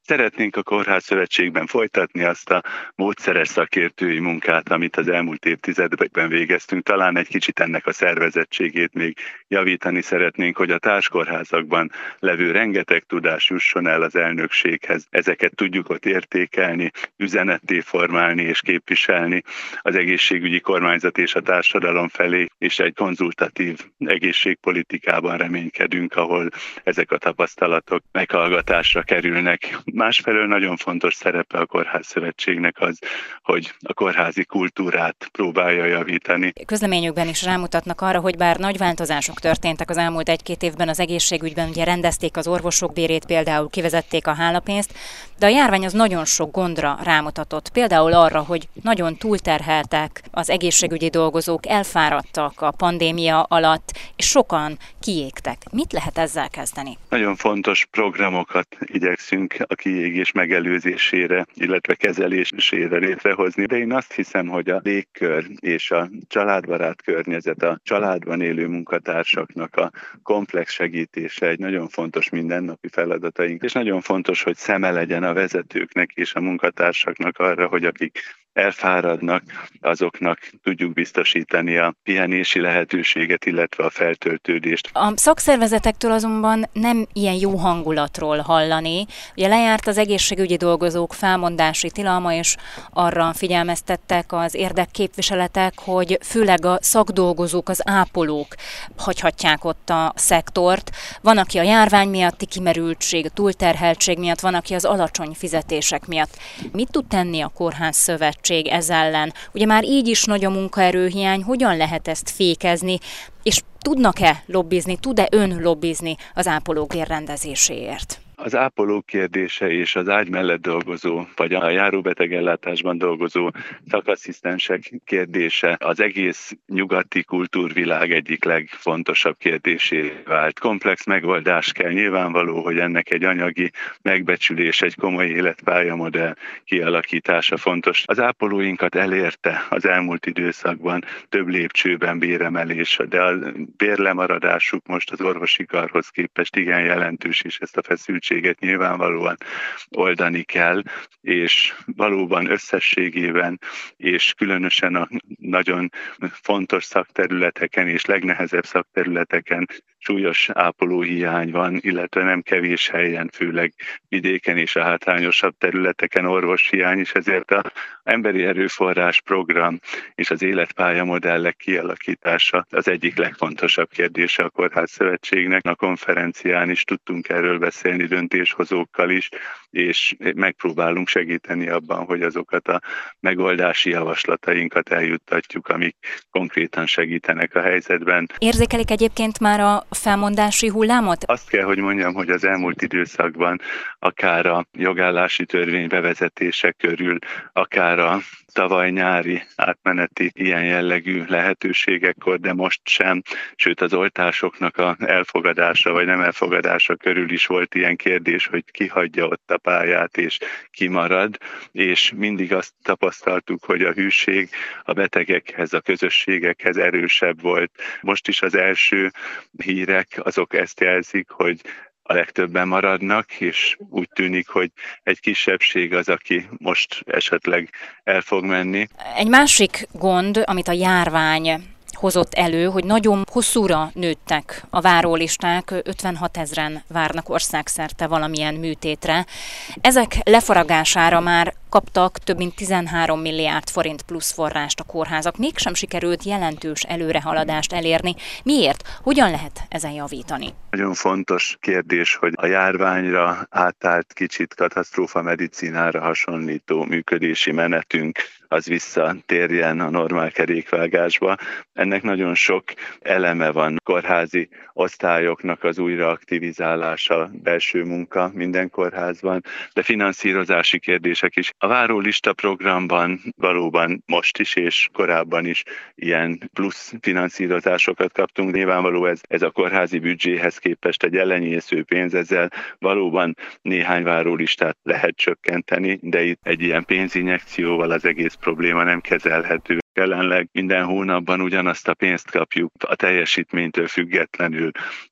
Szeretnénk a Kórházszövetségben folytatni azt a módszeres szakértői munkát, amit az elmúlt évtizedekben végeztünk. Talán egy kicsit ennek a szervezettségét még javítani szeretnénk, hogy a társkórházakban levő rengeteg tudás jusson el az elnökséghez. Ezeket tudjuk ott értékelni, üzenetté formálni és képviselni az egészségügyi kormányzat és a társadalom felé, és egy konzultatív egészségpolitikában reménykedünk, ahol ezek a tapasztalatok meghallgatásra kerülnek. Másfelől nagyon fontos szerepe a Kórházszövetségnek az, hogy a kórházi kultúrát próbálja javítani. Közleményükben is rámutatnak arra, hogy bár nagy változások történtek az elmúlt 1-2 évben az egészségügyben, ugye rendezték az orvosok bérét, például kivezették a hálapénzt, de a járvány az nagyon sok gondra rámutatott. Például arra, hogy nagyon túlterheltek az egészségügyi dolgozók, elfáradtak a pandémia alatt, és sokan kiégtek. Mit lehet ezzel kezdeni? Nagyon fontos programokat igyekszünk a kiégés megelőzésére, illetve kezelésére létrehozni. De én azt hiszem, hogy a légkör és a családbarát környezet, a családban élő munkatársaknak a komplex segítése egy nagyon fontos mindennapi feladataink, és nagyon fontos, hogy szeme legyen a vezetőknek és a munkatársaknak arra, hogy akik elfáradnak, azoknak tudjuk biztosítani a pihenési lehetőséget, illetve a feltöltődést. A szakszervezetektől azonban nem ilyen jó hangulatról hallani. Ugye lejárt az egészségügyi dolgozók felmondási tilalma, és arra figyelmeztettek az érdekképviseletek, hogy főleg a szakdolgozók, az ápolók hagyhatják ott a szektort. Van, aki a járvány miatti kimerültség, a túlterheltség miatt, van, aki az alacsony fizetések miatt. Mit tud tenni a Kórházszövetség ez ellen? Ugye már így is nagy a munkaerőhiány, hogyan lehet ezt fékezni, és tudnak-e lobbizni, tud-e ön lobbizni az ápolók bérrendezéséért? Az ápolók kérdése és az ágy mellett dolgozó, vagy a járóbetegellátásban dolgozó szakasszisztensek kérdése az egész nyugati kultúrvilág egyik legfontosabb kérdésé vált. Komplex megoldás kell, nyilvánvaló, hogy ennek egy anyagi megbecsülés, egy komoly életpályamodell kialakítása fontos. Az ápolóinkat elérte az elmúlt időszakban több lépcsőben béremelés, de a bérlemaradásuk most az orvosi karhoz képest igen jelentős, és ezt a feszültséget nyilvánvalóan oldani kell, és valóban összességében, és különösen a nagyon fontos szakterületeken és legnehezebb szakterületeken súlyos ápolóhiány van, illetve nem kevés helyen, főleg vidéken és a hátrányosabb területeken orvoshiány is, ezért az emberi erőforrás program és az életpályamodellek kialakítása az egyik legfontosabb kérdése a Kórházszövetségnek. A konferencián is tudtunk erről beszélni döntéshozókkal is, és megpróbálunk segíteni abban, hogy azokat a megoldási javaslatainkat eljuttatjuk, amik konkrétan segítenek a helyzetben. Érzékelik egyébként már a felmondási hullámot? Azt kell, hogy mondjam, hogy az elmúlt időszakban akár a jogállási törvény bevezetése körül, akár a tavaly nyári átmeneti ilyen jellegű lehetőségekkor, de most sem, sőt az oltásoknak a elfogadása vagy nem elfogadása körül is volt ilyen kérdés, hogy ki hagyja ott a pályát és ki marad, és mindig azt tapasztaltuk, hogy a hűség a betegekhez, a közösségekhez erősebb volt. Most is az első hírek azok ezt jelzik, hogy a legtöbben maradnak, és úgy tűnik, hogy egy kisebbség az, aki most esetleg el fog menni. Egy másik gond, amit a járvány hozott elő, hogy nagyon hosszúra nőttek a várólisták, 56 000-en várnak országszerte valamilyen műtétre. Ezek lefaragására már kaptak több mint 13 milliárd forint plusz forrást a kórházak. Mégsem sikerült jelentős előrehaladást elérni. Miért? Hogyan lehet ezen javítani? Nagyon fontos kérdés, hogy a járványra átállt kicsit katasztrófa medicinára hasonlító működési menetünk az visszatérjen a normál kerékvágásba. Ennek nagyon sok eleme van. Kórházi osztályoknak az újraaktivizálása, belső munka minden kórházban, de finanszírozási kérdések is. A várólista programban valóban most is és korábban is ilyen plusz finanszírozásokat kaptunk. Nyilvánvaló ez a kórházi büdzséhez képest egy elenyésző pénz, ezzel valóban néhány várólistát lehet csökkenteni, de itt egy ilyen pénzinjekcióval az egész probléma nem kezelhető. Jelenleg minden hónapban ugyanazt a pénzt kapjuk a teljesítménytől függetlenül,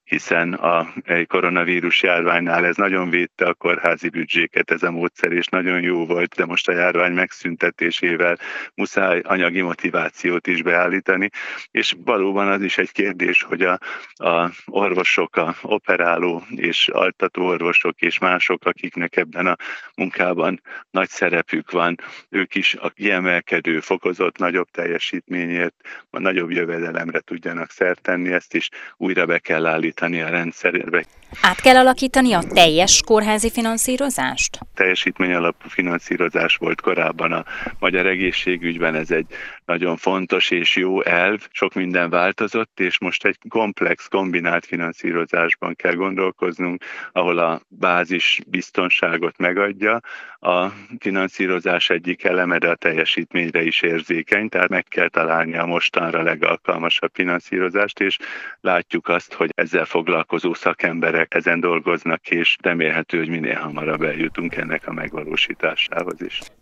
hiszen a koronavírus járványnál ez nagyon védte a kórházi büdzséket, ez a módszer, és nagyon jó volt, de most a járvány megszüntetésével muszáj anyagi motivációt is beállítani, és valóban az is egy kérdés, hogy a orvosok, a operáló és altató orvosok és mások, akiknek ebben a munkában nagy szerepük van, ők is a kiemelkedő, fokozott, nagyobb teljesítményért, a nagyobb jövedelemre tudjanak szert tenni, ezt is újra be kell állítani a rendszerbe. Át kell alakítani a teljes kórházi finanszírozást? Teljesítmény alapú finanszírozás volt korábban a magyar egészségügyben, ez egy nagyon fontos és jó elv, sok minden változott, és most egy komplex, kombinált finanszírozásban kell gondolkoznunk, ahol a bázis biztonságot megadja, a finanszírozás egyik eleme, de a teljesítményre is érzékeny, tehát meg kell találni a mostanra legalkalmasabb finanszírozást, és látjuk azt, hogy ezzel foglalkozó szakemberek ezen dolgoznak, és remélhető, hogy minél hamarabb eljutunk ennek a megvalósításához is.